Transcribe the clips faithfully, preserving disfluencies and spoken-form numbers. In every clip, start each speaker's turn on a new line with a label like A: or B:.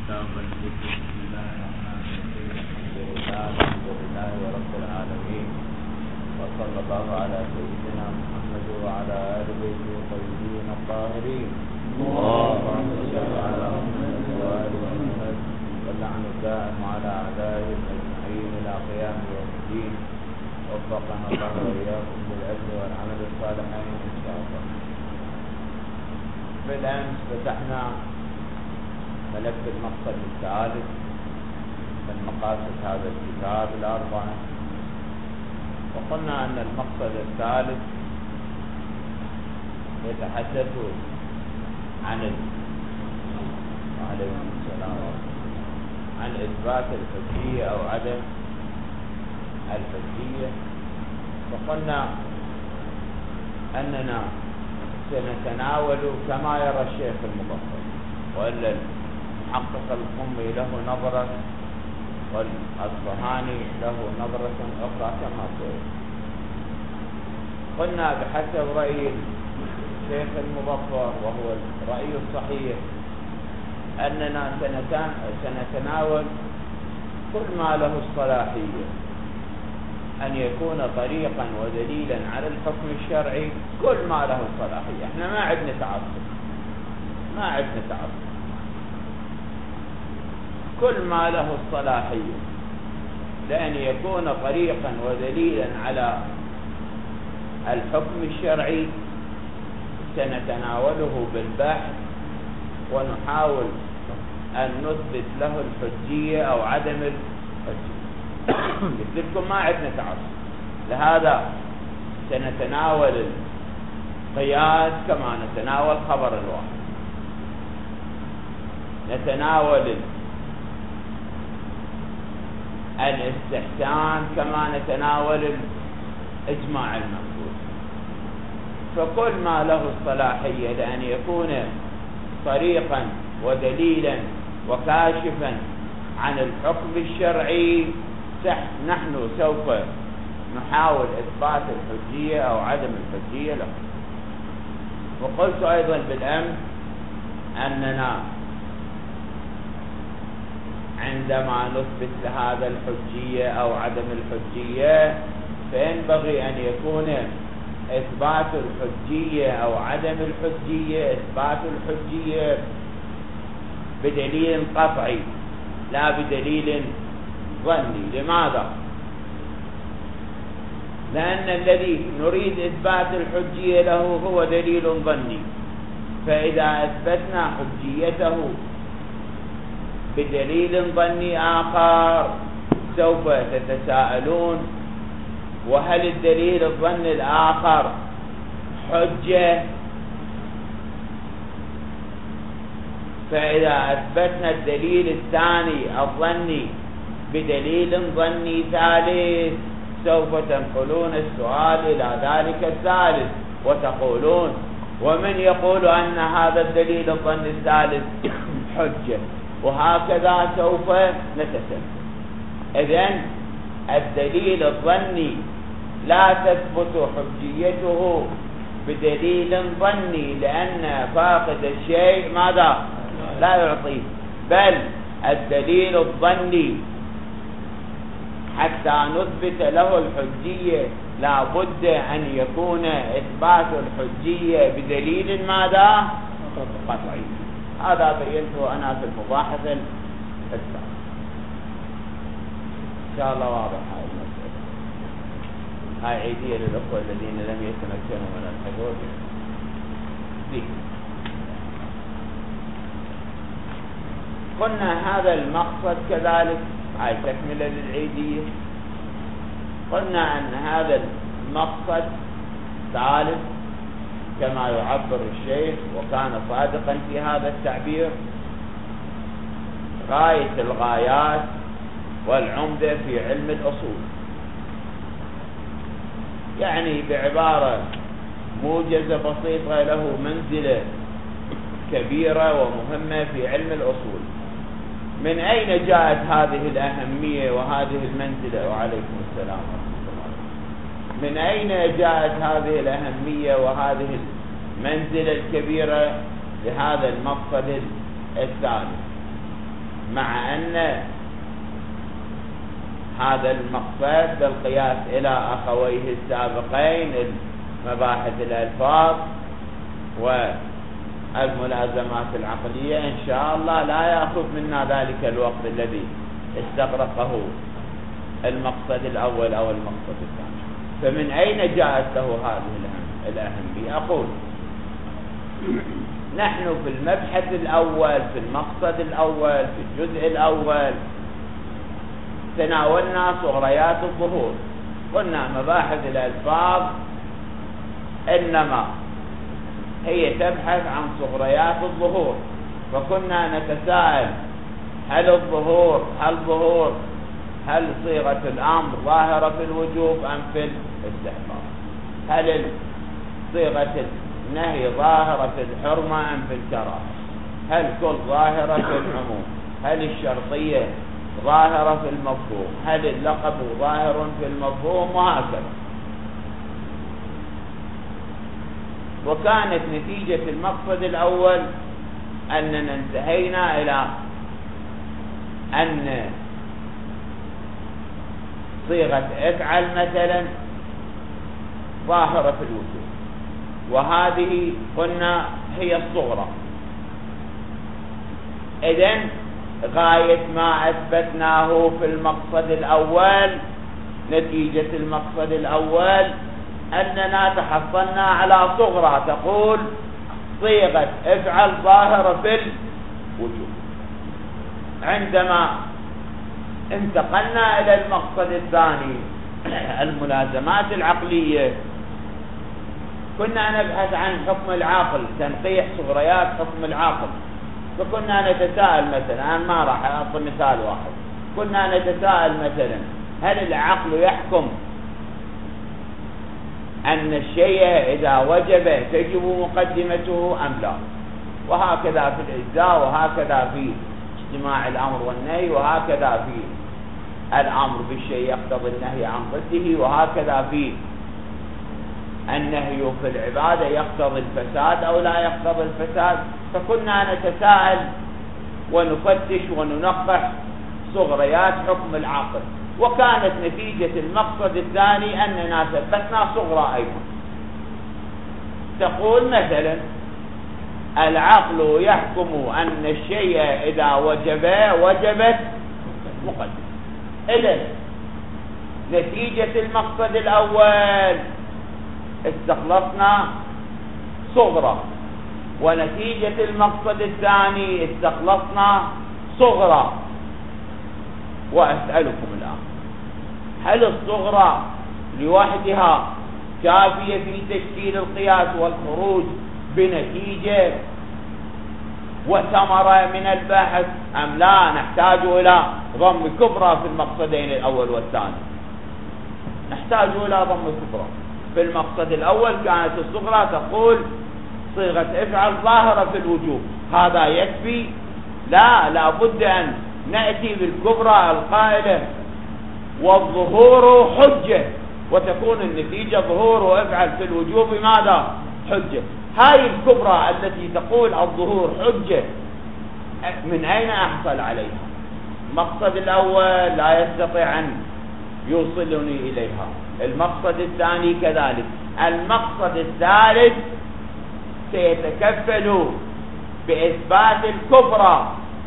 A: كتاب الذكر. بسم الله الرحمن الرحيم. الحمد لله رب العالمين، وصلى الله على سيدنا محمد وعلى آل بيته الطيبين الطاهرين. اللهم صل على محمد وآل محمد واللعن الدائم على أعدائهم أجمعين إلى قيام يوم الدين. وفقنا الله وإياكم بالعلم والعمل الصالحين إن شاء الله. بالأمس فتحنا ملف المقصد الثالث من مقاصد هذا الكتاب الأربعة، وقلنا أن المقصد الثالث يتحدث عن وعليكم السلام عن إثبات الحجية أو عدم الحجية. وقلنا أننا سنتناول كما يرى الشيخ المبطل، وإلا المحقق القمي له نظرة والأصفهاني له نظرة أخرى كما سئل. قلنا بحسب رأي الشيخ المبطل وهو الرأي الصحيح أننا سنتناول كل ما له الصلاحية أن يكون طريقا ودليلا على الحكم الشرعي، كل ما له الصلاحية. احنا ما عندنا تعصب، ما عندنا تعصب، كل ما له الصلاحية لأن يكون طريقا ودليلا على الحكم الشرعي سنتناوله بالبحث ونحاول أن نثبت له الحجية أو عدم الحجية. قلت لكم ما عندنا تعصب، لهذا سنتناول القياس كما نتناول خبر الواحد، نتناول الاستحسان كما نتناول الإجماع المنقول. فكل ما له الصلاحية لأن يكون طريقا ودليلا وكاشفا عن الحكم الشرعي نحن سوف نحاول إثبات الحجية أو عدم الحجية له. وقلت أيضا بالأمس أننا عندما نثبت لهذا الحجية أو عدم الحجية فينبغي أن يكون إثبات الحجية أو عدم الحجية إثبات الحجية بدليل قطعي لا بدليل ظني. لماذا؟ لأن الذي نريد إثبات الحجية له هو دليل ظني، فإذا أثبتنا حجيته بدليل ظني آخر سوف تتساءلون وهل الدليل الظني الآخر حجة؟ فإذا أثبتنا الدليل الثاني الظني بدليل ظني ثالث سوف تنقلون السؤال إلى ذلك الثالث وتقولون ومن يقول أن هذا الدليل الظني الثالث حجة، وهكذا سوف نتسلسل. إذن الدليل الظني لا تثبت حجيته بدليل ظني لأن فاقد الشيء ماذا؟ لا يعطيه، بل الدليل الظني حتى نثبت له الحجية لا بد أن يكون إثبات الحجية بدليل ماذا؟ قطعي. هذا بينته أنا في المباحث السابقة. إن شاء الله واضح هاي المسألة. هاي عيدية للأخوة الذين لم يتمكنوا من الحضور فيه. قلنا هذا المقصد كذلك هاي تكملة للعيدية. قلنا أن هذا المقصد ثالث كما يعبر الشيخ وكان صادقا في هذا التعبير، غاية الغايات والعمدة في علم الأصول، يعني بعبارة موجزة بسيطة له منزلة كبيرة ومهمة في علم الأصول. من أين جاءت هذه الأهمية وهذه المنزلة؟ وعليكم السلام ورحمة الله. من أين جاءت هذه الأهمية وهذه المنزلة الكبيرة لهذا المقصد الثالث؟ مع أن هذا المقصد بالقياس إلى أخويه السابقين مباحث الألفاظ والملازمات العقلية إن شاء الله لا يأخذ منا ذلك الوقت الذي استغرقه المقصد الأول أو المقصد الثاني. فمن أين جاءت له هذه الأهمية؟ أقول نحن في المبحث الأول في المقصد الأول في الجزء الأول تناولنا صغريات الظهور. قلنا مباحث الألفاظ إنما هي تبحث عن صغريات الظهور، فكنا نتساءل هل الظهور هل ظهور هل صيغة الأمر ظاهرة في الوجوب أم في الاستحباب؟ هل صيغة النهي ظاهرة في الحرمة أم في الكراهة؟ هل كل ظاهرة في العموم؟ هل الشرطية ظاهرة في المفهوم؟ هل اللقب ظاهر في المفهوم؟ وهكذا. وكانت نتيجة المقصد الأول أننا انتهينا إلى أن صيغة افعل مثلا ظاهرة في الوجوب، وهذه قلنا هي الصغرى. إذن غاية ما أثبتناه في المقصد الأول، نتيجة المقصد الأول أننا تحصلنا على صغرى تقول صيغة افعل ظاهرة في الوجوب. عندما انتقلنا إلى المقصد الثاني الملازمات العقلية، كنا نبحث عن حكم العاقل، تنقيح صغريات حكم العاقل. فكنا نتساءل مثلا، أنا ما راح أعطي مثال واحد، كنا نتساءل مثلا هل العقل يحكم أن الشيء إذا وجب تجب مقدمته أم لا؟ وهكذا في الإجزاء، وهكذا في اجتماع الأمر والنهي، وهكذا في الأمر بالشيء يقتضي النهي عن ضده، وهكذا في النهي في العبادة يقتضي الفساد أو لا يقتضي الفساد. فكنا نتساءل ونفتش وننقح صغريات حكم العقل. وكانت نتيجة المقصد الثاني أننا ثبتنا صغرى أيضا. تقول مثلا العقل يحكم أن الشيء إذا وجب وجبت مقدمة. إذن نتيجة المقصد الأول استخلصنا صغرى، ونتيجة المقصد الثاني استخلصنا صغرى. وأسألكم الآن، هل الصغرى لوحدها كافية في تشكيل القياس والخروج بنتيجة وثمرة من البحث، أم لا نحتاج إلى ضم كبرى في المقصدين الأول والثاني؟ نحتاج إلى ضم كبرى. في المقصد الأول كانت الصغرى تقول صيغة افعل ظاهرة في الوجوب، هذا يكفي؟ لا، لابد أن نأتي بالكبرى القائلة والظهور حجة، وتكون النتيجة ظهور وافعل في الوجوب ماذا؟ حجة. هاي الكبرى التي تقول الظهور حجة من أين أحصل عليها؟ المقصد الأول لا يستطيع أن يوصلني إليها، المقصد الثاني كذلك، المقصد الثالث سيتكفل بإثبات الكبرى،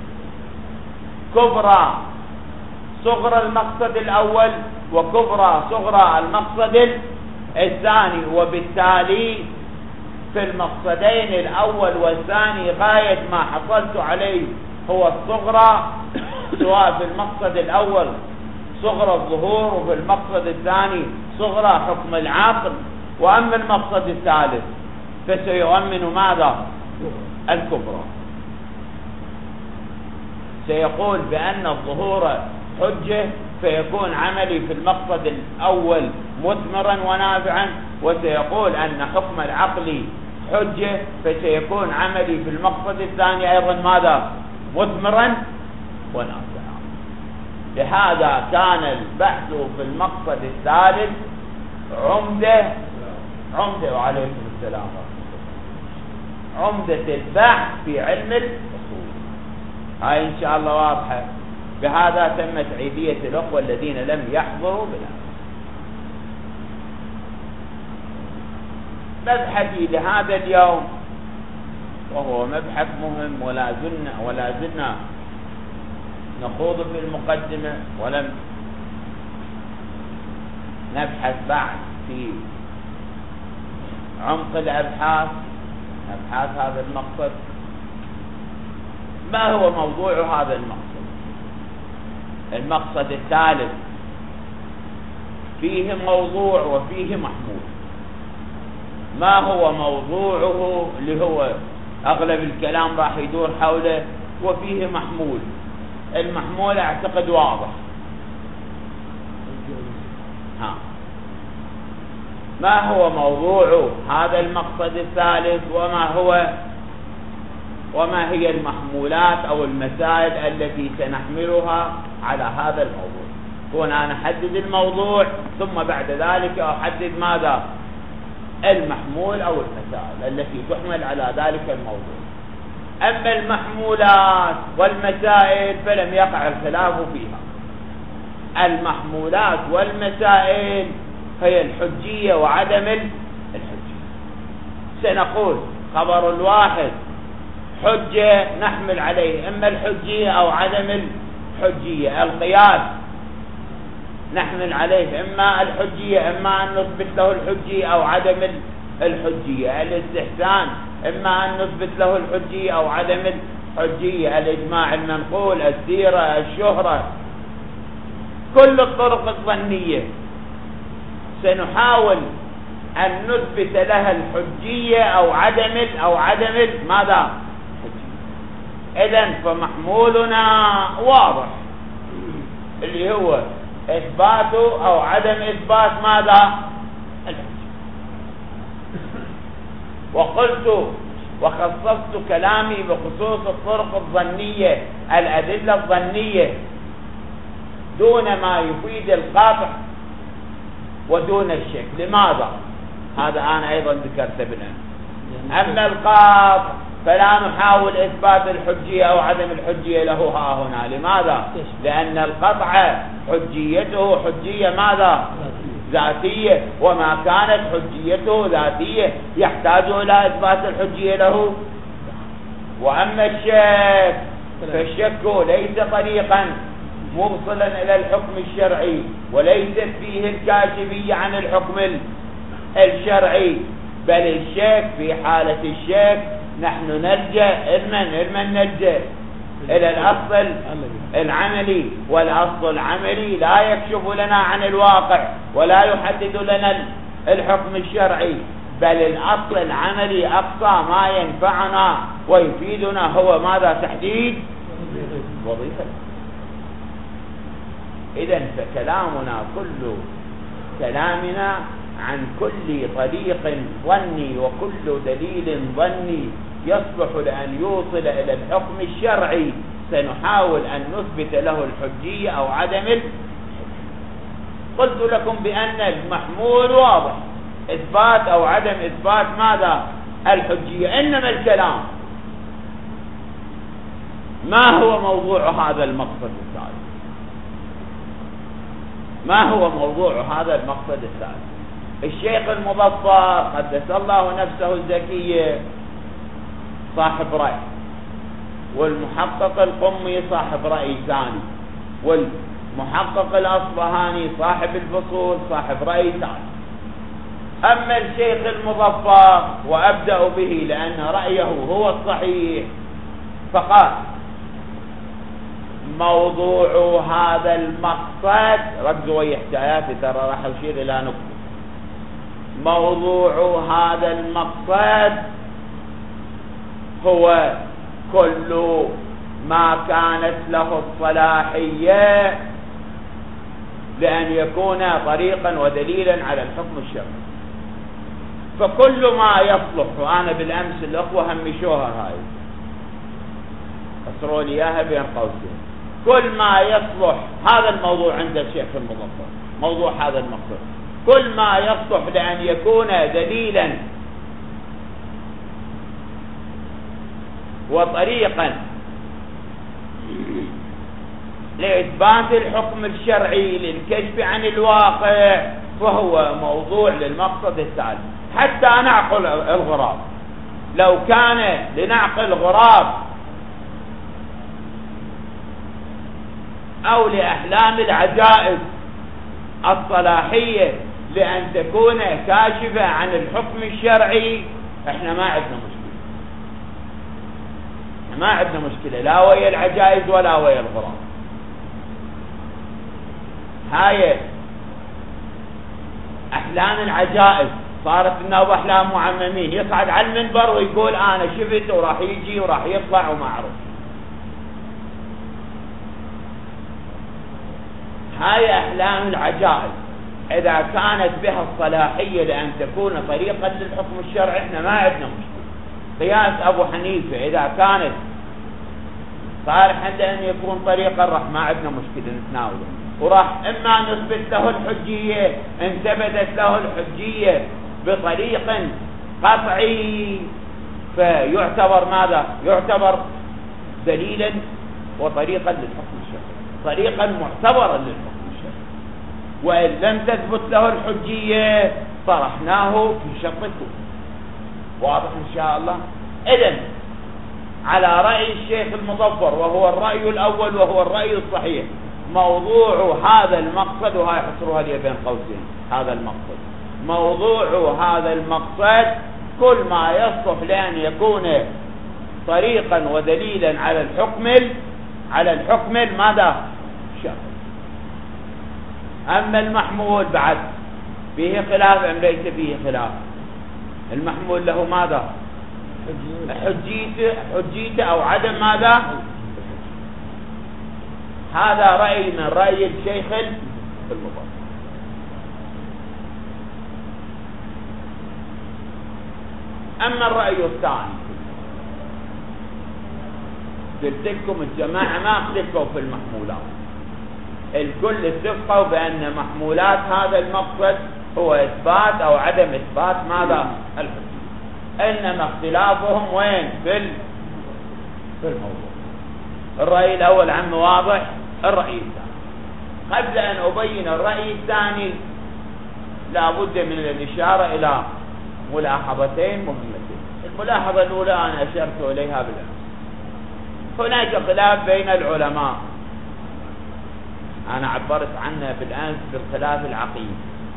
A: كبرى صغرى المقصد الأول وكبرى صغرى المقصد الثاني. وبالتالي في المقصدين الأول والثاني غاية ما حصلت عليه هو الصغرى، سواء في المقصد الأول صغرى الظهور وفي المقصد الثاني صغرى حكم العقل. وأما المقصد الثالث فسيؤمن ماذا؟ الكبرى. سيقول بأن الظهور حجة، فيكون عملي في المقصد الأول مثمرا ونافعا، وسيقول أن حكم العقل حجة، فسيكون عملي في المقصد الثاني أيضا ماذا؟ مثمرا ونافعا. لهذا كان البحث في المقصد الثالث عمدة عمدة وعليكم السلام، عمدة البحث في علم الأصول. هاي إن شاء الله واضحة. بهذا تمت عيدية الأخوة الذين لم يحضروا بالأمس. مبحثي لهذا اليوم وهو مبحث مهم، ولا زلنا ولا زلنا نخوض في المقدمة ولم نبحث بعد في عمق الأبحاث أبحاث هذا المقصد. ما هو موضوع هذا المقصد؟ المقصد الثالث فيه موضوع وفيه محمول. ما هو موضوعه اللي هو أغلب الكلام راح يدور حوله، وفيه محمول. المحمول أعتقد واضح. ها. ما هو موضوع هذا المقصد الثالث، وما هو وما هي المحمولات أو المسائل التي سنحملها على هذا الموضوع. هنا نحدد الموضوع ثم بعد ذلك أحدد ماذا المحمول أو المسائل التي تحمل على ذلك الموضوع. أما المحمولات والمسائل فلم يقع الخلاف فيها. المحمولات والمسائل هي الحجية وعدم الحجية. سنقول خبر الواحد حجة نحمل عليه إما الحجية أو عدم الحجية. القياس نحمل عليه إما الحجية إما أن نثبت له الحجية أو عدم الحجية. الاستحسان إما أن نثبت له الحجية أو عدم الحجية. الإجماع المنقول، السيرة، الشهرة، كل الطرق الظنية سنحاول أن نثبت لها الحجية أو عدم أو عدم ماذا؟ إذن فمحمولنا واضح اللي هو إثباته أو عدم إثبات ماذا؟ الحجية. وقلت وخصصت كلامي بخصوص الطرق الظنية، الأدلة الظنية دون ما يفيد القاطع ودون الشك. لماذا؟ هذا أنا أيضا ذكرته بالأمس. أما القاطع فلا نحاول إثبات الحجية أو عدم الحجية له ها هنا. لماذا؟ لأن القطع حجيته حجية ماذا؟ ذاتية، وما كانت حجيته ذاتية يحتاج إلى إثبات الحجية له. وأما الشك فالشك ليس طريقا موصلا إلى الحكم الشرعي، وليست فيه الكاشفية عن الحكم الشرعي، بل الشك في حالة الشك نحن نلجأ إلمن إلمن نلجأ إلى الأصل العملي، والأصل العملي لا يكشف لنا عن الواقع ولا يحدد لنا الحكم الشرعي، بل الأصل العملي أقصى ما ينفعنا ويفيدنا هو ماذا؟ تحديد وظيفة. إذن فكلامنا كل كلامنا عن كل طريق ظني وكل دليل ظني يصلح لأن يوصل إلى الحكم الشرعي سنحاول أن نثبت له الحجية أو عدم الحجية. قلت لكم بأن المحمول واضح، إثبات أو عدم إثبات ماذا؟ الحجية. إنما الكلام ما هو موضوع هذا المقصد الثالث؟ ما هو موضوع هذا المقصد الثالث؟ الشيخ المظفر قدس الله نفسه الزكية صاحب رأي، والمحقق القمي صاحب رأي ثاني، والمحقق الأصبهاني صاحب الفصول صاحب رأي ثالث. أما الشيخ المظفر وأبدأ به لأن رأيه هو الصحيح، فقال موضوع هذا المقصد، ركزوا ويا حكاياتي ترى راح أشير إلى نقطة. موضوع هذا المقصد هو كل ما كانت له الصلاحية لأن يكون طريقا ودليلا على الحكم الشرعي. فكل ما يصلح، وأنا بالأمس الأخوة همشوها هاي أسروا لي إياها بين قوسين، كل ما يصلح هذا الموضوع عند الشيخ المظفر، موضوع هذا المقصد كل ما يصلح لأن يكون دليلا وطريقا لإثبات الحكم الشرعي للكشف عن الواقع، فهو موضوع للمقصد الثالث. حتى نعقل الغراب، لو كان لنعقل غراب أو لأحلام العجائز الصلاحية لأن تكون كاشفة عن الحكم الشرعي، احنا ما عندنا مشكلة، ما عندنا مشكلة لا ويا العجائز ولا ويا الغراب. هاي أحلام العجائز صارت النوب أحلام معممين، يصعد على المنبر ويقول أنا شفت وراح يجي وراح يطلع وما أعرف. هاي أحلام العجائز إذا كانت بها الصلاحية لأن تكون طريقا للحكم الشرعي احنا ما عندنا مشكلة. قياس أبو حنيفة إذا كانت صالحا لأن يكون طريقا راح ما عندنا مشكلة نتناوله، وراح إما نثبت له الحجية إن ثبتت له الحجية بطريق قطعي فيعتبر ماذا؟ يعتبر دليلا وطريقا للحكم الشرعي، طريقا معتبرا للحكم الشرعي. وإن لم تثبت له الحجية طرحناه في شرط الكفر. واضح إن شاء الله؟ إذن على رأي الشيخ المظفر وهو الرأي الأول وهو الرأي الصحيح، موضوع هذا المقصد، وهي حصرها لي بين قوسين هذا المقصد، موضوع هذا المقصد كل ما يصلح لأن يكون طريقا ودليلا على الحكم على الحكم ماذا؟ شرعي. أما المحمول بعد فيه خلاف أم ليس فيه خلاف؟ المحمول له ماذا؟ حجيته حجيته أو عدم ماذا؟ هذا رأي من رأي الشيخ المظفر. أما الرأي الثاني قلت لكم الجماعة ما اختلفوا في المحمولات، الكل اتفقوا بأن محمولات هذا المقصد هو إثبات أو عدم إثبات ماذا؟ الحجية. إنما اختلافهم وين؟ في في الموضوع. الرأي الأول عم واضح، الرأي الثاني. قبل أن أبين الرأي الثاني لابد من الإشارة إلى ملاحظتين مهمتين. الملاحظة الأولى أنا أشرت إليها بالأمس، هناك خلاف بين العلماء، أنا عبرت عنه بالأمس بالخلاف العقيدي.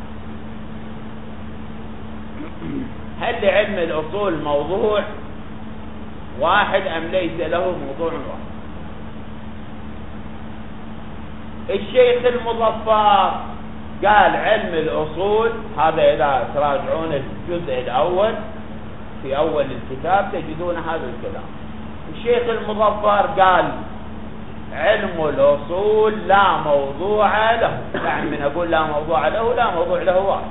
A: هل لعلم الأصول موضوع واحد أم ليس له موضوع واحد؟ الشيخ المظفر قال علم الأصول هذا، إذا تراجعون الجزء الأول في أول الكتاب تجدون هذا الكلام. الشيخ المظفر قال علم الأصول لا موضوع له، يعني من أقول لا موضوع له لا موضوع له واحد.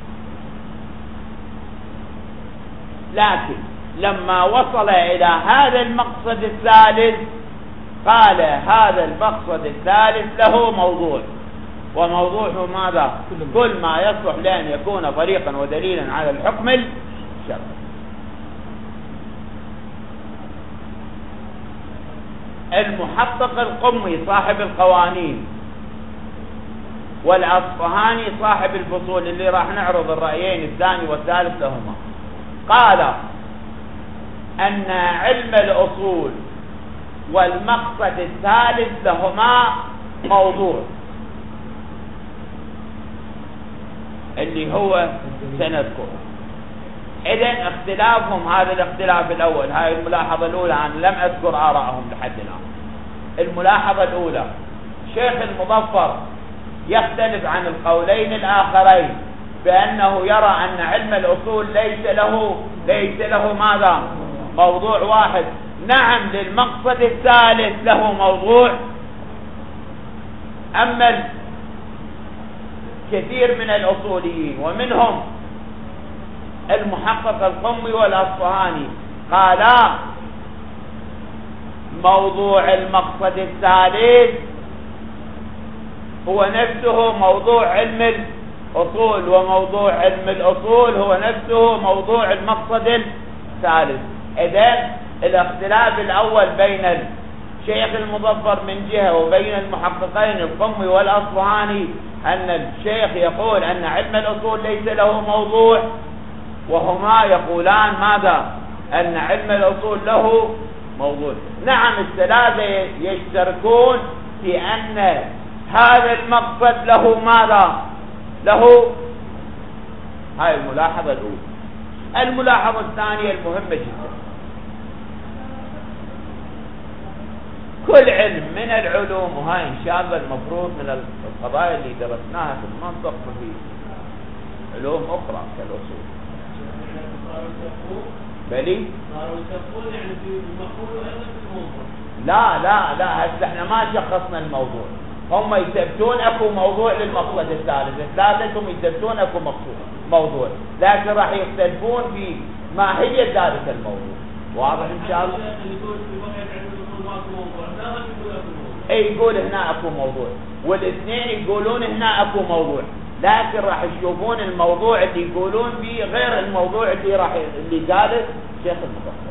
A: لكن لما وصل إلى هذا المقصد الثالث قال هذا المقصد الثالث له موضوع، وموضوعه ماذا؟ كل ما يصلح لأن يكون طريقا ودليلا على الحكم الشرعي. المحقق القمي صاحب القوانين والأصفهاني صاحب الفصول اللي راح نعرض الرأيين الثاني والثالث لهما، قال أن علم الأصول والمقصد الثالث لهما موضوع اللي هو سنذكره. إذن اختلافهم هذا الاختلاف الأول، هاي الملاحظة الأولى، أنا لم أذكر آراءهم لحد الآن. الملاحظة الأولى شيخ المظفر يختلف عن القولين الآخرين بأنه يرى أن علم الأصول ليس له ليس له ماذا؟ موضوع واحد. نعم للمقصد الثالث له موضوع، أما كثير من الأصوليين ومنهم المحقق القمي والأصفهاني قالا موضوع المقصد الثالث هو نفسه موضوع علم الأصول، وموضوع علم الأصول هو نفسه موضوع المقصد الثالث. إذن الاختلاف الأول بين شيخ المظفر من جهة وبين المحققين القمي والأصفهاني أن الشيخ يقول أن علم الأصول ليس له موضوع، وهما يقولان ماذا؟ أن علم الأصول له موضوع. نعم الثلاثة يشتركون في أن هذا المقصد له ماذا؟ له. هاي الملاحظة الأولى. الملاحظة الثانية المهمة جدا، كل علم من العلوم، وهاي إن شاء الله المفروض من القضايا اللي درسناها في المنطق وفي علوم أخرى كالأصول. بلي؟ لا لا لا هسه احنا ما شخصنا الموضوع، هم يثبتون اكو موضوع للمقصد الثالث، الثالث هم يثبتون اكو مقصود موضوع، لكن راح يختلفون في ماهية ذلك الموضوع. واضح ان شاء الله؟ اي يقول هنا اكو موضوع، والاثنين يقولون هنا اكو موضوع، لكن راح يشوفون الموضوع اللي يقولون فيه غير الموضوع اللي راح اللي قاله شيخ المظفر.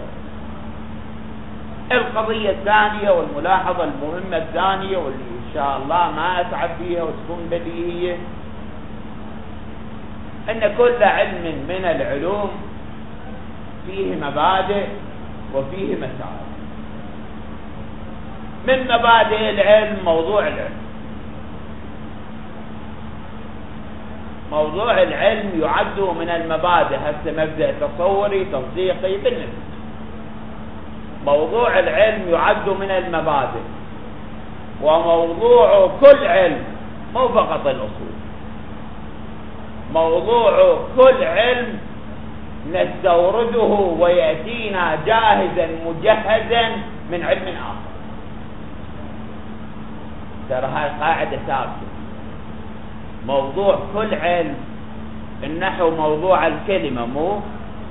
A: القضية الثانية والملاحظة المهمة الثانية واللي إن شاء الله ما أتعب فيها وتكون بديهية، أن كل علم من العلوم فيه مبادئ وفيه مسائل. من مبادئ العلم موضوع العلم. موضوع العلم يعد من المبادئ، هسه مبدأ تصوري تصديقي بالنسبة. موضوع العلم يعد من المبادئ، وموضوع كل علم مو فقط الأصول، موضوع كل علم نستورده ويأتينا جاهزا مجهزا من علم آخر. ترى هاي قاعدة ثابتة. موضوع كل علم، النحو موضوع الكلمة، مو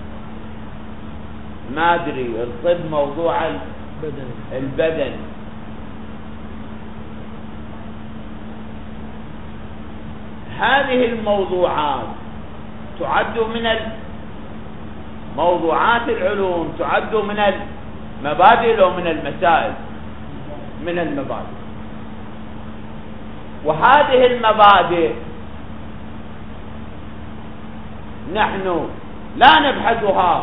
A: ما أدري الطب موضوع البدن, البدن. هذه الموضوعات تعد من موضوعات العلوم، تعد من المبادئ ومن المسائل، من المبادئ. وهذه المبادئ نحن لا نبحثها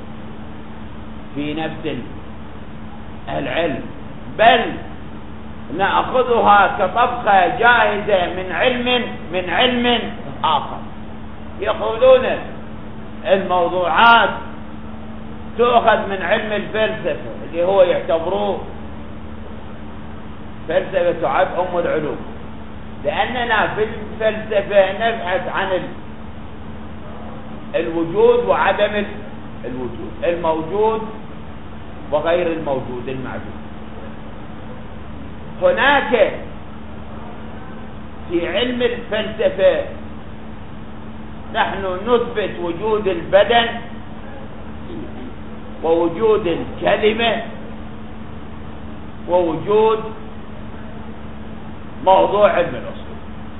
A: في نفس العلم، بل نأخذها كطبخة جاهزة من علم من علم آخر. يقولون الموضوعات تؤخذ من علم الفلسفة اللي هو يعتبروه فلسفة تعد أم العلوم، لأننا في الفلسفة نبحث عن الوجود وعدم الوجود، الموجود وغير الموجود المعدوم. هناك في علم الفلسفة نحن نثبت وجود البدن ووجود الكلمة ووجود موضوع علم الأصول.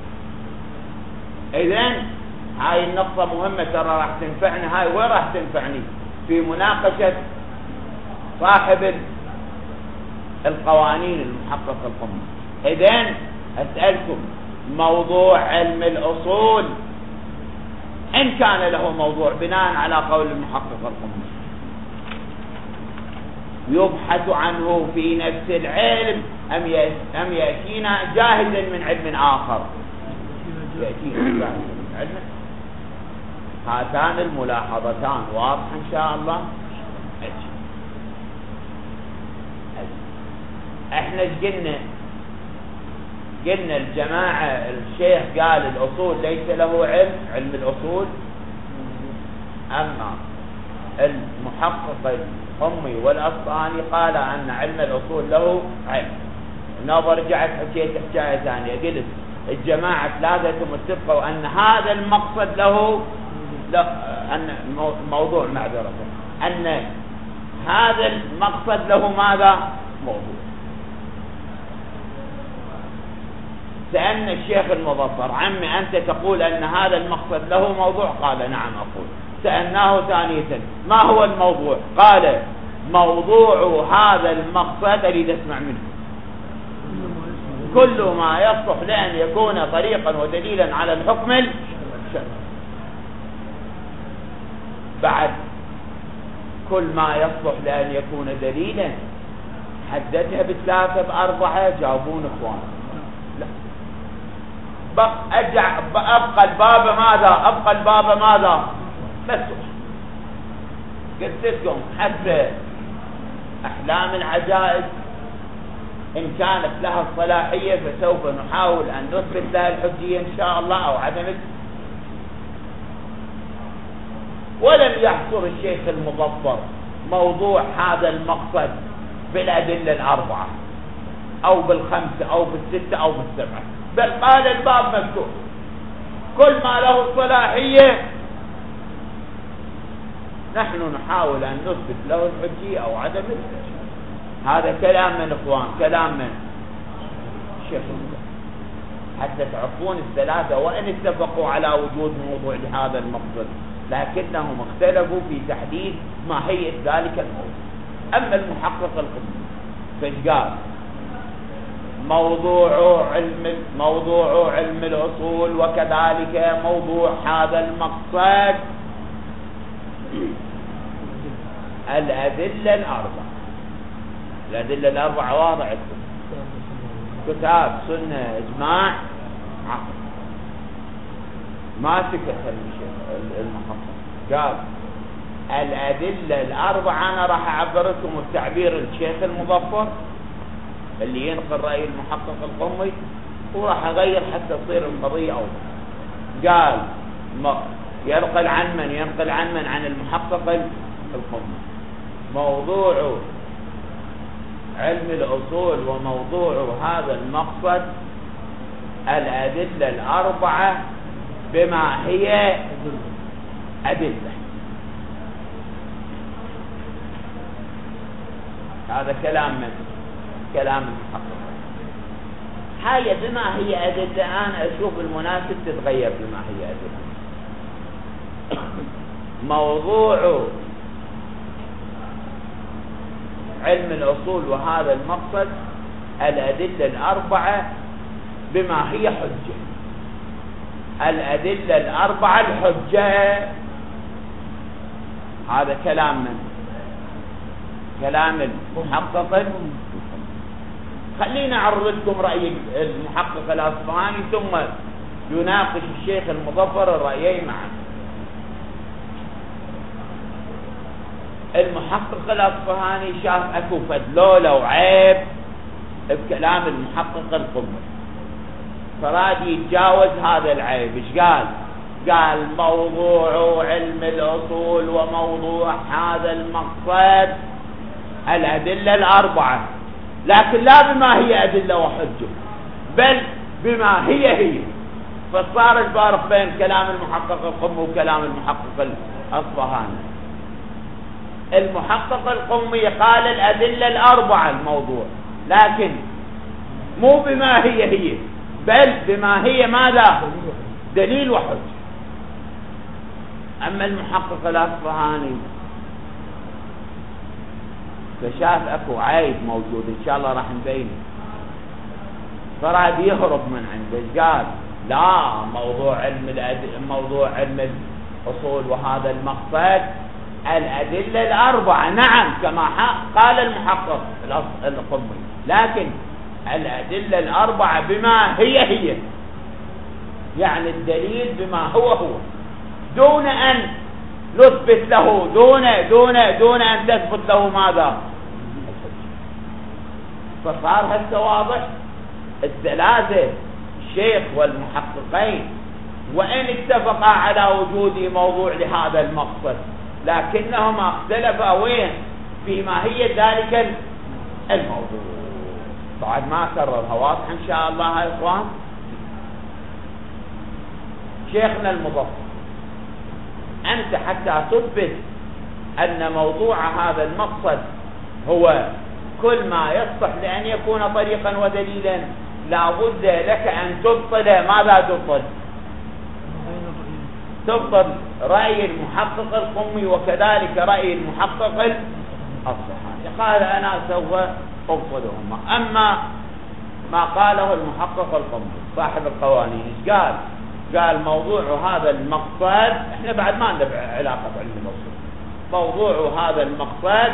A: إذن هاي النقطة مهمة، ترى راح تنفعنا. هاي وين راح تنفعني؟ في مناقشة صاحب القوانين المحقق القمي. إذن أسألكم، موضوع علم الأصول إن كان له موضوع بناء على قول المحقق القمي يبحث عنه في نفس العلم أم يأتينا جاهزا من علم آخر؟ يأتينا جاهزا من علم. هاتان الملاحظتان واضحة إن شاء الله. احنا ايش قلنا؟ قلنا الجماعة الشيخ قال الأصول ليس له علم، علم الأصول، أما المحقق القمي والأصفهاني قال أن علم الأصول له علم. نظر رجعت حكيت حكاية ثانية، قلت الجماعة ثلاثة متفقوا أن هذا المقصد له، لا أن موضوع معذرة، أن هذا المقصد له ماذا؟ موضوع. سألنا الشيخ المظفر: عمي أنت تقول أن هذا المقصد له موضوع؟ قال: نعم أقول. سألناه ثانية: ما هو الموضوع؟ قال: موضوع هذا المقصد أريد أسمع منه كل ما يصلح لأن يكون طريقا ودليلا على الحكم الشرعي. بعد كل ما يصلح لأن يكون دليلا حددها بثلاثة بأربعة جاوبون إخوان. لا بق أجع أبقى الباب ماذا أبقى الباب ماذا مفتوح. قلت لكم حتى أحلام العجائز إن كانت لها الصلاحية فسوف نحاول أن نثبت لها الحجية إن شاء الله أو عدم. ولم يحصر الشيخ المظفر موضوع هذا المقصد بالأدلة الأربعة أو بالخمسة أو بالستة أو بالسبعة، بل قال الباب مفتوح كل ما له الصلاحية نحن نحاول أن نثبت له الحجية أو عدم الحجية. هذا كلام من إخوان، كلام من الشيخ حتى تعرفون الثلاثة وإن اتفقوا على وجود موضوع لهذا المقصد لكنهم اختلفوا في تحديد ماهية ذلك الموضوع. أما المحقق القدسي فقال موضوع علم موضوع علم الأصول وكذلك موضوع هذا المقصد الأدلة الأربعة. الأدلة الأربعة واضحة، كتاب سنة إجماع عقل. ما سكت المحقق قال الأدلة الأربعة. أنا راح أعبر لكم التعبير الشيخ المظفر اللي ينقل رأي المحقق القمي وراح أغير حتى تصير القضية أوضح. قال ينقل عن من ينقل عن من عن المحقق القمي موضوع علم الأصول وموضوع هذا المقصد الأدلة الأربعة بما هي أدلة. هذا كلام من كلام المحقق. حاجة بما هي أدلة أنا أشوف المناسب تتغير بما هي أدلة. موضوع علم الأصول وهذا المقصد الأدلة الأربعة بما هي حجة. الأدلة الأربعة الحجة. هذا كلام من كلام المحقق. خلينا أعرض لكم رأي المحقق الأصفهاني ثم يناقش الشيخ المظفر الرأيين معا. المحقق الأصفهاني شاف أكو فدلولة وعيب بكلام المحقق القمي فراد يتجاوز هذا العيب. ايش قال؟ قال موضوع علم الأصول وموضوع هذا المقصد الأدلة الأربعة لكن لا بما هي أدلة وحجة بل بما هي هي. فصار الفارق بين كلام المحقق القمي وكلام المحقق الأصفهاني. المحقق القمي قال الأدلة الأربعة الموضوع لكن مو بما هي هي بل بما هي ماذا؟ دليل وحجة. أما المحقق الأصفهاني فشاف أكو عيب موجود إن شاء الله راح نبينه فراد يهرب من عنده. قال لا موضوع علم الأدلة موضوع علم الأصول وهذا المقصد الأدلة الأربعة نعم كما قال المحقق القمي لكن الأدلة الأربعة بما هي هي يعني الدليل بما هو هو دون أن نثبت له دون دون دون أن تثبت له ماذا. فصار هسه واضح الثلاثة الشيخ والمحققين وإن اتفقا على وجود موضوع لهذا المقصد لكنهما اختلفا وين في ماهية ذلك الموضوع. بعد ما كررها واضحة إن شاء الله يا إخوان. شيخنا المظفر أنت حتى تثبت أن موضوع هذا المقصد هو كل ما يصح لأن يكون طريقا ودليلا لابد لك أن تبطل ماذا تبطل؟ تبطل رأي المحقق القمي وكذلك رأي المحقق الصحاني. قال أنا سوف أبطلهما. أما ما قاله المحقق القمي صاحب القوانين إيش قال؟ قال موضوع هذا المقصد، احنا بعد ما عندنا علاقة بعلم الأصول، موضوع هذا المقصد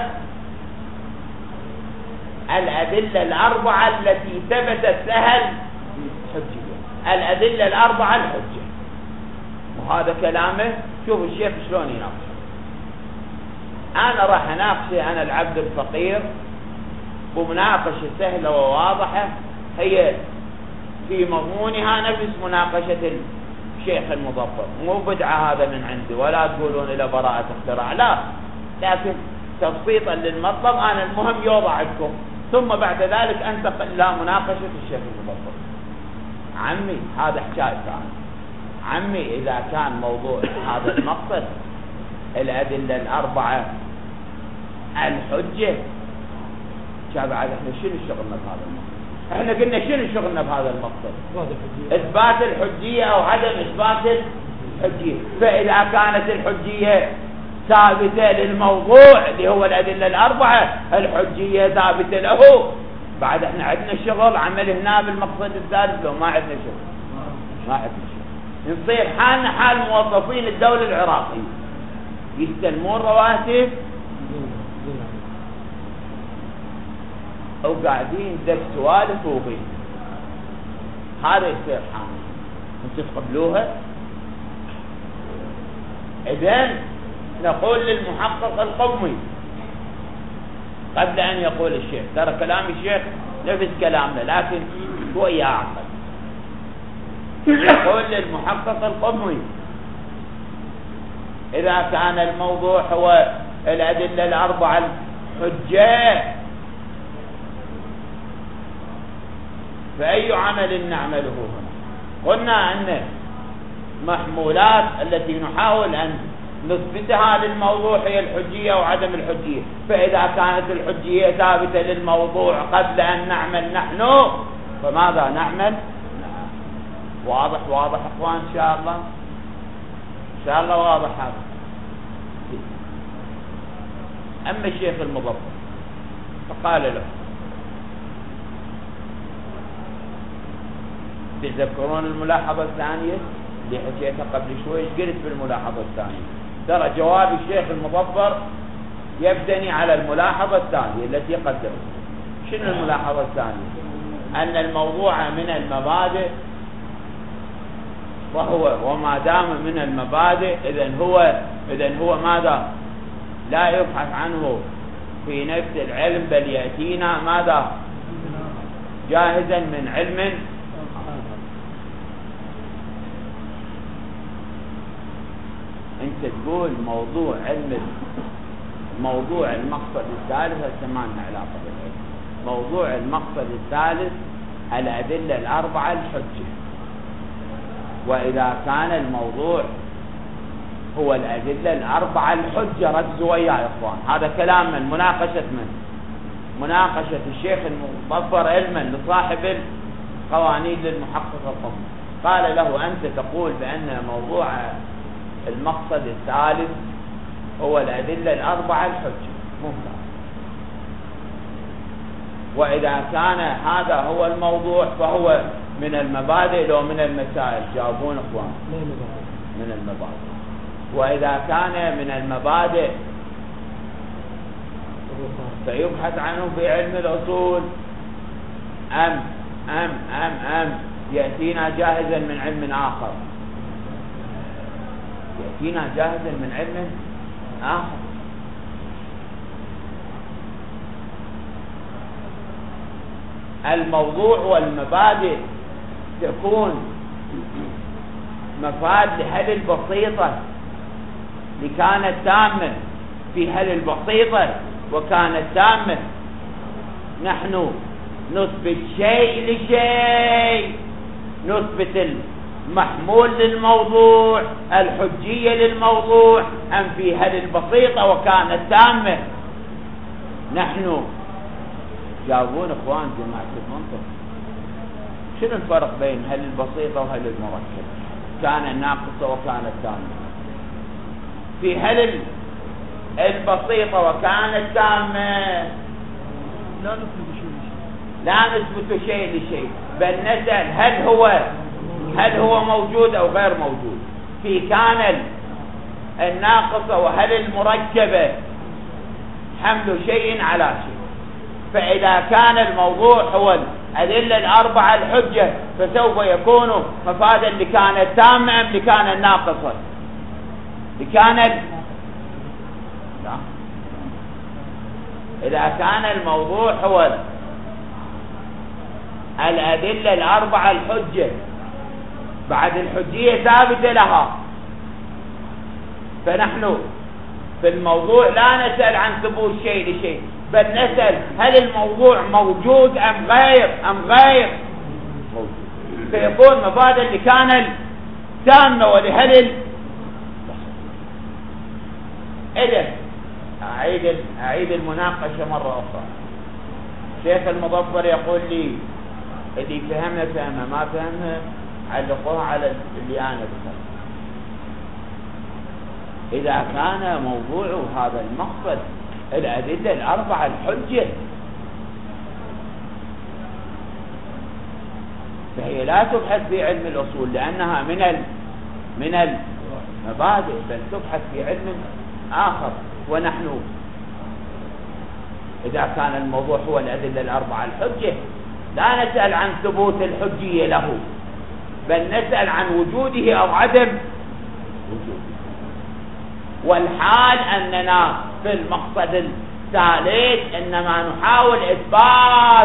A: الأدلة الأربعة التي ثبتت لها الحجية، الأدلة الأربعة الحجة. وهذا كلامه شوف الشيخ شلون يناقشه. أنا راح أناقشه أنا العبد الفقير بمناقشة سهلة وواضحة، هي في مضمونها نفس مناقشة الشيخ المظفر، مو بدعة هذا من عندي ولا تقولون إلى براءة اختراع، لا، لكن تبسيطا للمطلب أنا المهم يوضع عندكم، ثم بعد ذلك أنتقل إلى مناقشة الشيخ المظفر. عمي هذا حكاية ثانية. عمي إذا كان موضوع هذا المقصد الأدلة الأربعة الحجة، شاب عاد احنا شنو شغلنا بهذا المقصد؟ احنا قلنا شنو شغلنا بهذا المقصد؟ اثبات الحجية او عدم اثبات الحجية. فاذا كانت الحجية ثابتة للموضوع اللي هو الادلة الاربعة، الحجية ثابتة له، بعد احنا عندنا شغل عمل هنا بالمقصد الثالث لو ما عندنا شغل؟ ما عندنا شغل. نصير حالنا حال موظفين الدولة العراقية يستلمون رواتب أو قاعدين دب سوالف وغير. هذا يصير حامل انتم تقبلوها؟ إذن نقول للمحقق القومي قبل أن يقول الشيخ، ترى كلام الشيخ نفس كلامنا لكن شوية أعقل. نقول للمحقق القومي إذا كان الموضوع هو الأدلة الأربعة الحجة، فأي عمل نعمله هنا؟ قلنا أن محمولات التي نحاول أن نثبتها للموضوع هي الحجية وعدم الحجية. فإذا كانت الحجية ثابتة للموضوع قبل أن نعمل نحن، فماذا نعمل؟ واضح واضح أخوان إن شاء الله؟ إن شاء الله واضح هذا. أما الشيخ المظفر فقال له، تذكرون الملاحظة الثانية اللي حكيتها قبل شوي؟ قلت بالملاحظة الثانية ترى جواب الشيخ المظفر يبتني على الملاحظة الثانية التي قدمت. شنو الملاحظة الثانية؟ أن الموضوع من المبادئ، وهو وما دام من المبادئ إذن هو إذن هو ماذا؟ لا يبحث عنه في نفس العلم بل يأتينا ماذا؟ جاهزا من علم. انت تقول موضوع علم موضوع المقصد الثالث هسه ما لنا علاقه بالعلم. موضوع المقصد الثالث الادله الاربعه الحجه. واذا كان الموضوع هو الادله الاربعه الحجه، ركزوا وياي يا اخوان، هذا كلام من مناقشه من مناقشه الشيخ المظفر علما لصاحب القوانين للمحقق القومي. قال له انت تقول بان موضوع المقصد الثالث هو الأدلة الأربعة الحجة، ممتاز. وإذا كان هذا هو الموضوع فهو من المبادئ لو من المسائل؟ جاوبون إخوان. من المبادئ. وإذا كان من المبادئ فيبحث عنه في علم الأصول أم أم أم أم يأتينا جاهزا من علم آخر؟ يأتينا جاهزا من علم آخر. الموضوع والمبادئ تكون مفاد لهل البسيطة اللي كانت تامة في هل البسيطة وكانت تامة. نحن نثبت شيء لشيء، نثبت محمول للموضوع، الحجية للموضوع، أم في هل البسيطة وكانت تامة. نحن جاوبون إخوان جماعة المنطق، شنو الفرق بين هل البسيطة وهل المركبة؟ كان ناقصة وكانت تامة. في هل البسيطة وكانت تامة
B: لا نثبت شيء
A: لا نثبت شيء لشيء، بل نسأل هل هو هل هو موجود أو غير موجود في كان الناقصة، وهل المركبة حمل شيء على شيء. فإذا كان الموضوع هو الأدلة الأربعة الحجة فسوف يكون مفادا لكان التامة أم لكان الناقصة؟ لكان ال... لا. إذا كان الموضوع هو الأدلة الأربعة الحجة بعد الحجية ثابتة لها، فنحن في الموضوع لا نسأل عن ثبوت شيء لشيء، بل نسأل هل الموضوع موجود أم غير أم غير موجود. فيكون مفادا لكان التامة ولهل ال... إذن أعيد أعيد المناقشة مرة أخرى. شيخ المظفر يقول لي اللي فهمنا فهمنا، ما فهمنا علقوها على اللي أنا بفهم. إذا كان موضوع هذا المقصد الأدلة الأربعة الحجة فهي لا تبحث في علم الأصول لأنها من ال من المبادئ، بل تبحث في علم آخر. ونحن إذا كان الموضوع هو الأدلة الأربعة الحجة لا نسأل عن ثبوت الحجية له، بل نسأل عن وجوده أو عدم وجوده. والحال أننا في المقصد الثالث إنما نحاول إثبات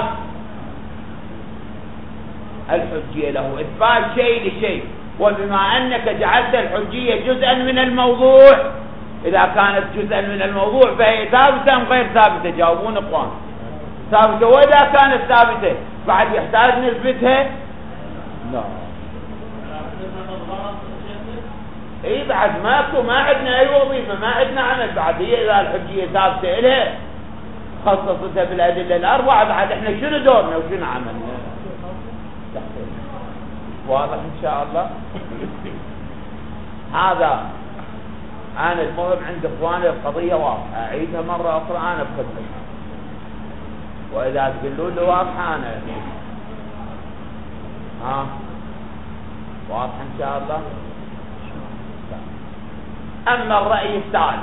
A: الحجية له، إثبات شيء لشيء. وبما أنك جعلت الحجية جزءا من الموضوع، إذا كانت جزءا من الموضوع فهي ثابتة أم غير ثابتة؟ جاوبون إخوان. ثابتة. وإذا كانت ثابتة بعد يحتاج نثبتها؟ لا. اي بعد ماكو، ما عندنا اي وظيفه، ما عندنا عمل بعد. هي اذا الحجيه ثابته لها خصصتها بالادله الاربعه، بعد احنا شنو دورنا وشنو عملنا؟ واضح ان شاء الله. هذا انا المهم عند اخواني القضيه واضحه، اعيدها مره اخرى انا بخدمتكم، واذا تقولوا لي واضحه انا ها واضحه ان شاء الله. أما الرأي الثالث،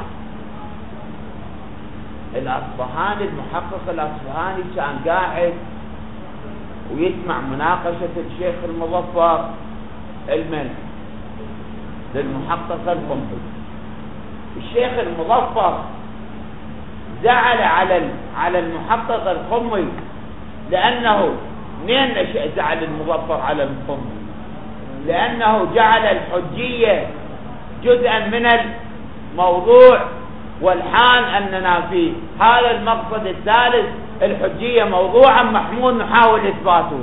A: الأصبهاني المحقق الأصبهاني كان قاعد ويسمع مناقشة الشيخ المظفر المن للمحقق القنبي. الشيخ المظفر زعل على على المحقق القنبي لأنه منين نشأ زعل المظفر على القنبي؟ لأنه جعل الحجية جزءا من الموضوع، والحال أننا في هذا المقصد الثالث الحجية موضوعا محمول نحاول إثباته.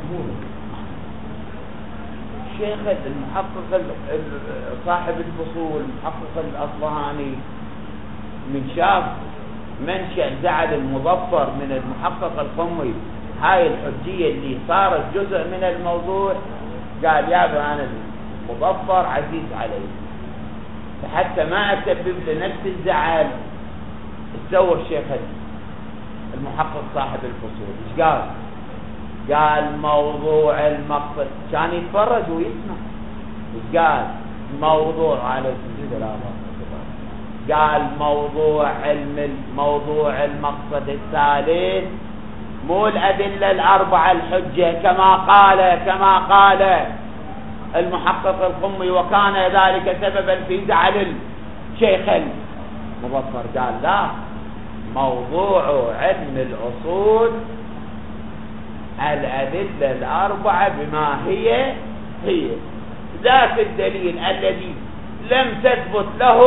A: الشيخ المحقق صاحب الفصول المحقق الأصبهاني من شاف منشأ زعل المظفر من المحقق القمي هاي الحجية اللي صارت جزء من الموضوع، قال يا أنا المظفر عزيز علي، فحتى ما أسبب لنفس الزعل سوى الشيخ المحقق صاحب الفصول ايش قال؟ قال موضوع المقصد، كان يتفرج ويسمع ايش قال؟ موضوع على قال موضوع علم موضوع المقصد الثالث مو الأدلة الأربعة الحجة كما قال كما قال المحقق القمي وكان ذلك سببا في زعل الشيخ المظفر. قال لا، موضوع علم الأصول الأدلة الأربعة بما هي هي ذات الدليل الذي لم تثبت له،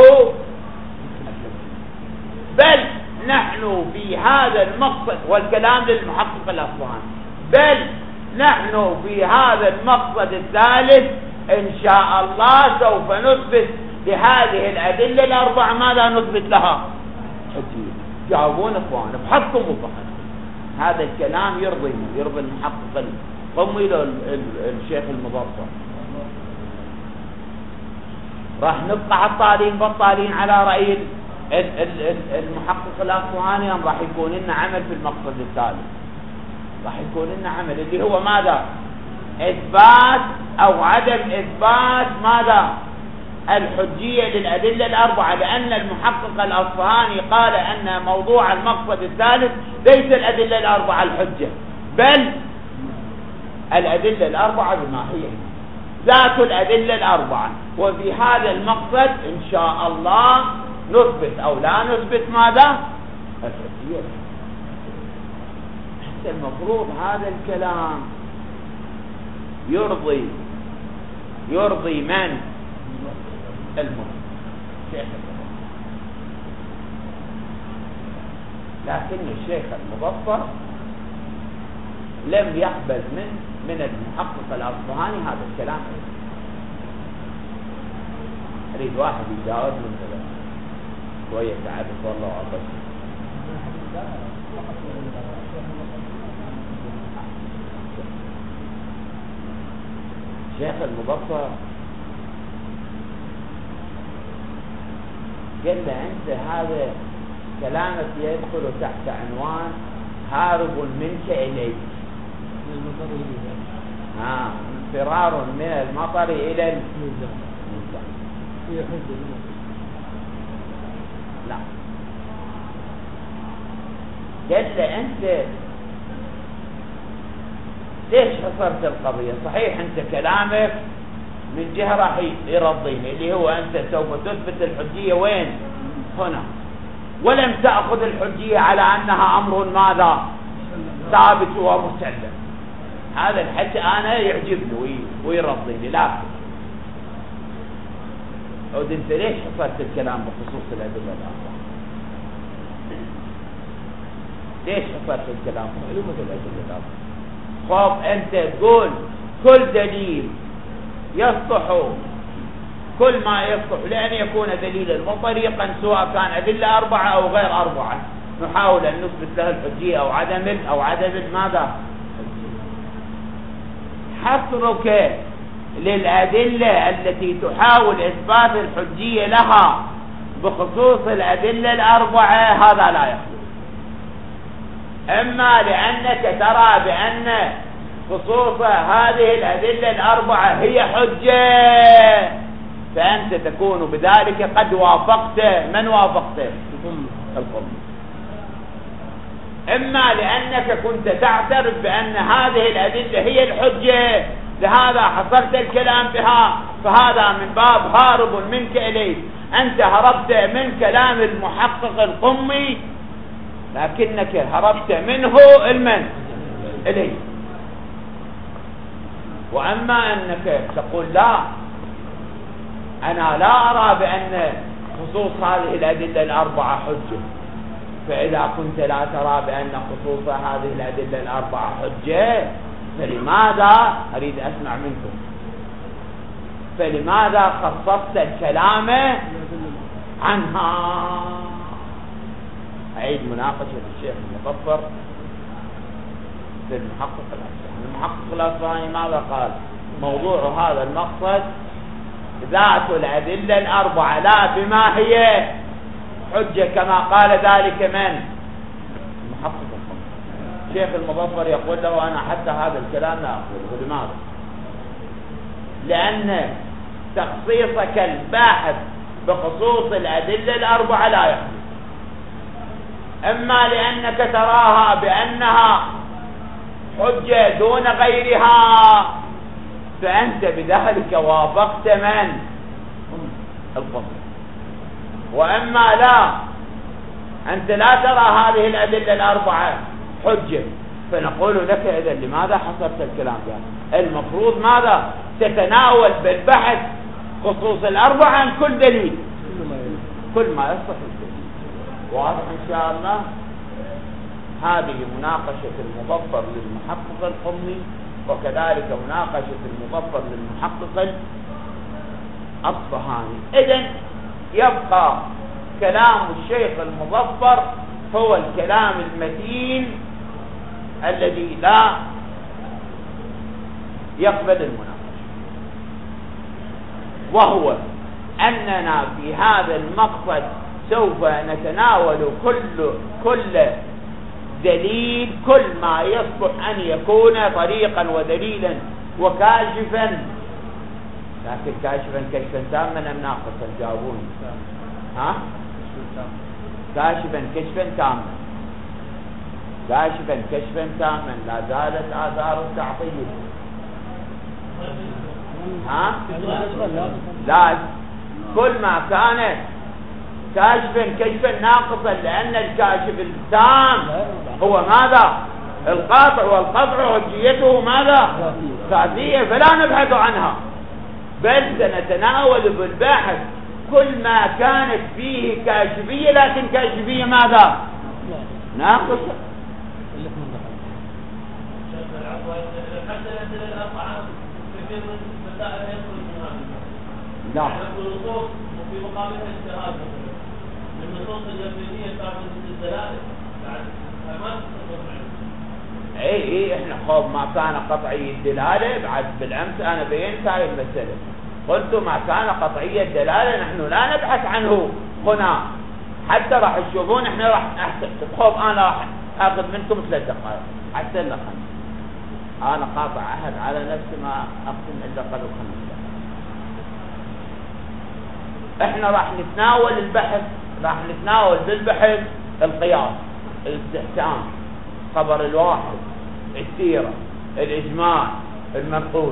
A: بل نحن في هذا المقصد، والكلام للمحقق الأصبهاني، بل نحن في هذا المقصد الثالث إن شاء الله سوف نثبت لهذه الأدلة الأربعة ماذا نثبت لها؟ حجية. جاوبون إخوان بحثكم وبحث. هذا الكلام يرضي يرضي المحقق القمي الشيخ المظفر. راح نبقى عطالين بطالين على رأي المحقق الأصفهاني راح يكون لنا عمل في المقصد الثالث، راح يكون لنا عمل اللي هو ماذا؟ إثبات أو عدم إثبات ماذا؟ الحجية للأدلة الأربعة، لأن المحقق الأصفهاني قال أن موضوع المقصد الثالث ليس الأدلة الأربعة الحجة، بل الأدلة الأربعة بما هي ذات الأدلة الأربعة. وفي هذا المقصد إن شاء الله نثبت أو لا نثبت ماذا؟ الحجية. حتى المفروض هذا الكلام يرضي يرضي من؟ المسلم، شيخ المظفر. لكن الشيخ المظفر لم يقبل من من المحقق الأصفهاني هذا الكلام. أريد واحد يجاوب من كذا شوية تعب والله وعطش. شيخ المظفر قال له أنت هذا كلامك يدخل تحت عنوان هارب منك إليك، ها فرار من المطر إلى الميزان. لا، قال له أنت ليش حصرت القضية؟ صحيح أنت كلامك من جهة راح يرضيني اللي هو أنت سوف تثبت الحجية وين؟ هنا، ولم تأخذ الحجية على أنها أمر ماذا؟ ثابت ومسلم. هذا الحكي أنا يعجبني ويرضيني، لكن عود أنت ليش حصرت الكلام بخصوص الأدلة الأربعة؟ ليش حصرت الكلام بخصوص الأدلة الأربعة؟ خب أنت تقول كل دليل يصلح، كل ما يصلح لأن يكون دليلا مطلقا سواء كان أدلة أربعة أو غير أربعة نحاول أن نثبت له الحجية أو عدم أو عدم ماذا؟ حصرك للأدلة التي تحاول إثبات الحجية لها بخصوص الأدلة الأربعة هذا لا يخلو، إما لأنك ترى بأن خصوص هذه الأدلة الأربعة هي حجة فأنت تكون بذلك قد وافقت من وافقته؟ القم. إما لأنك كنت تعترف بأن هذه الأدلة هي الحجة لهذا حصرت الكلام بها، فهذا من باب هارب منك إليه، أنت هربت من كلام المحقق القمي لكنك هربت منه المن إليه. وأما أنك تقول لا أنا لا أرى بأن خصوص هذه الأدلة الأربعة حجة، فإذا كنت لا ترى بأن خصوص هذه الأدلة الأربعة حجة فلماذا أريد أسمع منكم فلماذا خصصت الكلام عنها؟ أعيد مناقشة الشيخ المظفر في المحقق الأصفهاني. المحقق الأصفهاني ماذا قال؟ موضوع هذا المقصد ذات الأدلة الأربعة لا بما هي حجة كما قال ذلك من؟ المحقق الأصفهاني. الشيخ المظفر يقول له أنا حتى هذا الكلام لا أقوله. لماذا؟ لأن تخصيصك الباحث بخصوص الأدلة الأربعة لا يحدث، إما لأنك تراها بأنها حجة دون غيرها فأنت بذلك وافقت من؟ القصد. وإما لا أنت لا ترى هذه الأدلة الأربعة حجة فنقول لك إذا لماذا حصرت الكلام بها؟ المفروض ماذا؟ تتناول بالبحث خصوص الأربعة عن كل دليل كل ما يصح الدليل. واضح إن شاء الله. هذه مناقشة المظفر للمحقق القمي وكذلك مناقشة المظفر للمحقق الأصفهاني. إذن يبقى كلام الشيخ المظفر هو الكلام المتين الذي لا يقبل المناقشة، وهو أننا في هذا المقصد سوف نتناول كل كل دليل، كل ما يصلح أن يكون طريقا ودليلا وكاشفا. لكن كاشفا كشفا تاما أم ناقصا؟ جاوبوني. ها؟ كاشفا كشفا تاما، كاشفا كشفا تاما، لا زالت آثار التعطيل. ها؟ لا، كل ما كان كاشفا كشفا ناقصا، لأن الكاشف التام هو ماذا؟ القاطع، والقطع حجيته ماذا؟ ذاتية، فلا نبحث عنها، بل سنتناول بالبحث كل ما كانت فيه كاشفية، لكن كاشفية ماذا؟ ناقصة. لا،
C: في مقابل الاجتهاد من النصوص اليقينيه ثابته الدلاله بعد ما تستطيع.
A: اي اي احنا خوف ما كان قطعي الدلاله، بعد بالامس انا بينت هاي المساله، قلت ما كان قطعي الدلاله نحن لا نبحث عنه هنا، حتى راح تشوفون احنا راح احسن خوف انا راح اخذ منكم ثلاث دقائق حتى لا خمس. انا قاطع عهد على نفسي ما اختم الا قبل خمس دقائق. احنا راح نتناول البحث، راح نتناول بالبحث القياس، الاستحسان، خبر الواحد، السيرة، الاجماع، المنقول،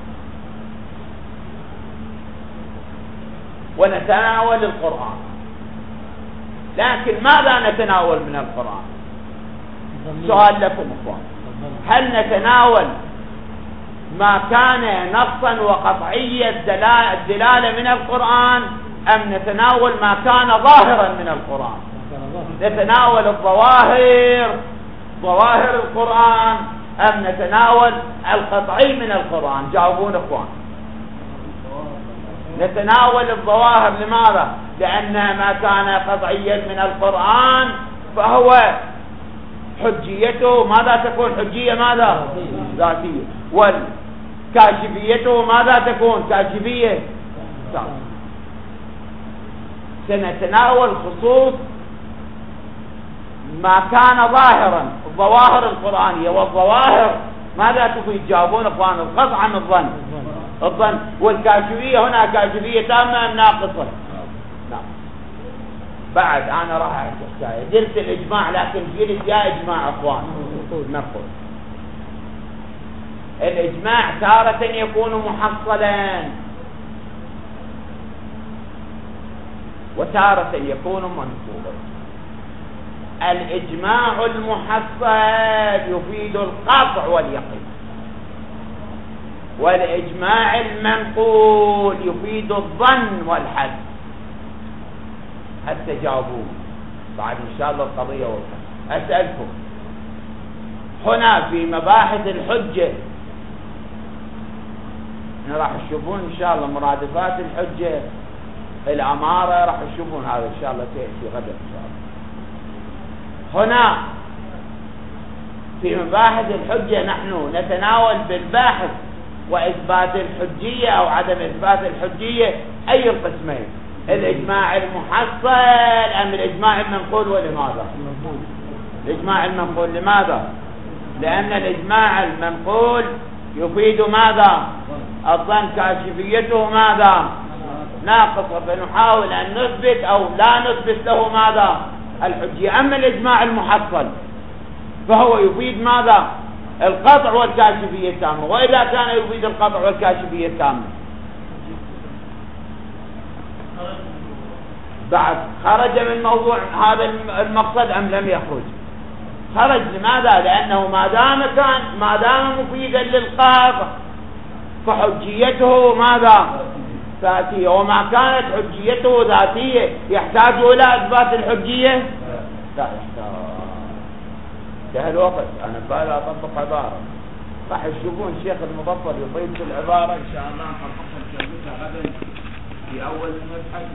A: ونتناول القرآن. لكن ماذا نتناول من القرآن؟ سؤال لكم اخوان، هل نتناول ما كان نصا وقطعية الدلالة من القرآن، أم نتناول ما كان ظاهرا من القرآن؟ نتناول الظواهر، ظواهر القرآن، أم نتناول القطعي من القرآن؟ جاوبون اخوان. نتناول الظواهر. لماذا؟ لأن ما كان قطعيا من القرآن فهو حجيته ماذا تكون؟ حجية ماذا؟ ذاتية. والكاشفيته ماذا تكون؟ كاشفية ذاتية. سنتناول خصوص ما كان ظاهرا، الظواهر القرآنية. والظواهر ماذا تفيد؟ جاوبون اخوان. القطع عن الظن، الظن. والكاشفية هنا كاشفية تامة ام ناقصة؟ نعم. بعد انا راح احكي درس الاجماع، لكن جلس يا اجماع اخوان نقول الاجماع تارة يكون محصلا وتارة يكون منقولا. الإجماع المحصل يفيد القطع واليقين، والإجماع المنقول يفيد الظن والحد. حتى جاوبوه بعد إن شاء الله القضية والحد. أسألكم هنا في مباحث الحجة، راح تشوفون إن شاء الله مرادفات الحجة، الأمارة، راح تشوفون هذا إن شاء الله سيأتي غدا إن شاء الله. هنا في مباحث الحجة نحن نتناول بالباحث وإثبات الحجية أو عدم إثبات الحجية أي القسمين، الإجماع المحصل أم الإجماع المنقول؟ ولماذا؟ الإجماع المنقول. لماذا؟ لأن الإجماع المنقول يفيد ماذا؟ الظن، كاشفيته ماذا؟ ناقصة، فنحاول أن نثبت أو لا نثبت له ماذا؟ الحجية. أما الإجماع المحصل فهو يفيد ماذا؟ القطع والكاشفية التامة. وإذا كان يفيد القطع والكاشفية التامة بعد خرج من موضوع هذا المقصد أم لم يخرج؟ خرج. لماذا؟ لأنه ما دام كان ما دام مفيدا للقطع فحجيته ماذا؟ ذاتية. وما كانت حجيته ذاتية يحتاج إلى إثبات الحجية؟ لا يحتاج. انتهى الوقت. أنا بالي أطبق عبارة، راح تشوفون الشيخ المظفر يضيف في العبارة إن شاء الله نطبقها غدا في أول المبحث.